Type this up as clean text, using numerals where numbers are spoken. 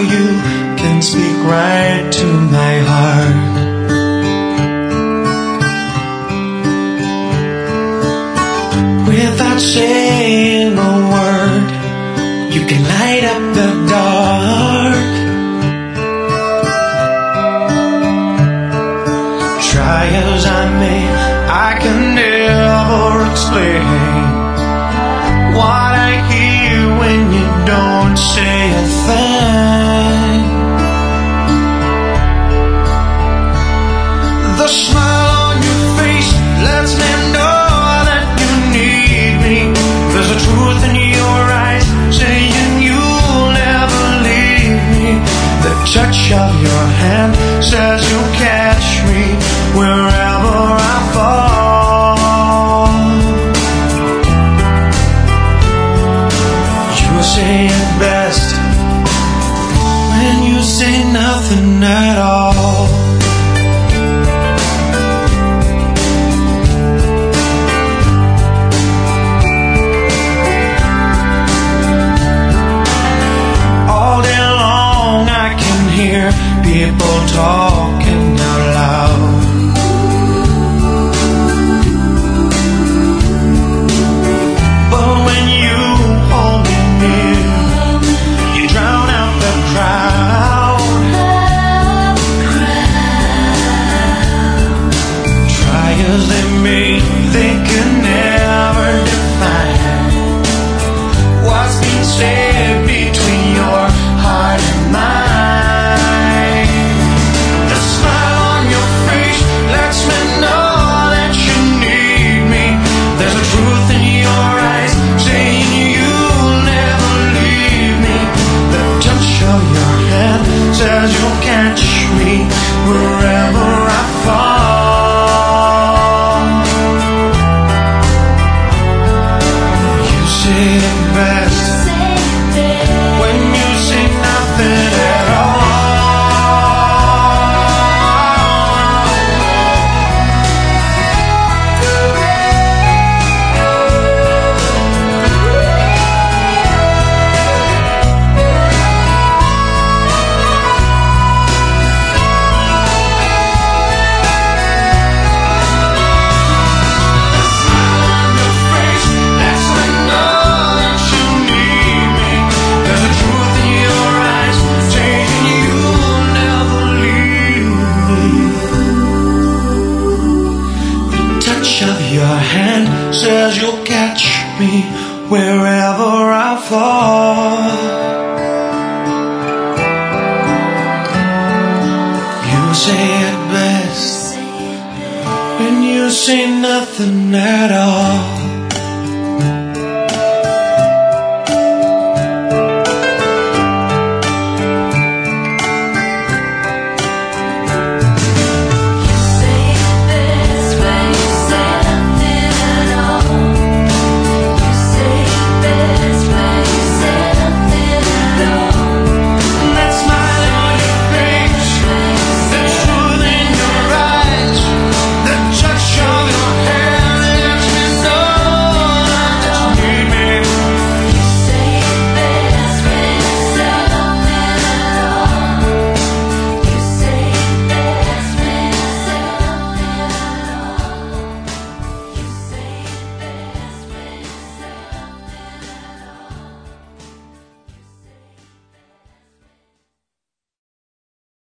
you can speak right to my heart. Without saying a word, you can light up the dark. Try as I may, I can never explain what I hear when you don't say a thing. The smile on your face lets me know that you need me. There's a truth in your eyes saying you'll never leave me. The touch of your hand says you'll catch me wherever I fall. You say it best when you say nothing at all. All day long I can hear people talking out loud. But when you hold me near, you drown out the crowd. Try as they may, they can never define what's being said between your heart and mine. The smile on your face lets me know that you need me. There's a truth in your eyes saying you'll never leave me. The touch of your hand says you'll catch me wherever I fall. You say it best when you say nothing at all. Of your hand says you'll catch me wherever I fall. You say it best when you say nothing at all.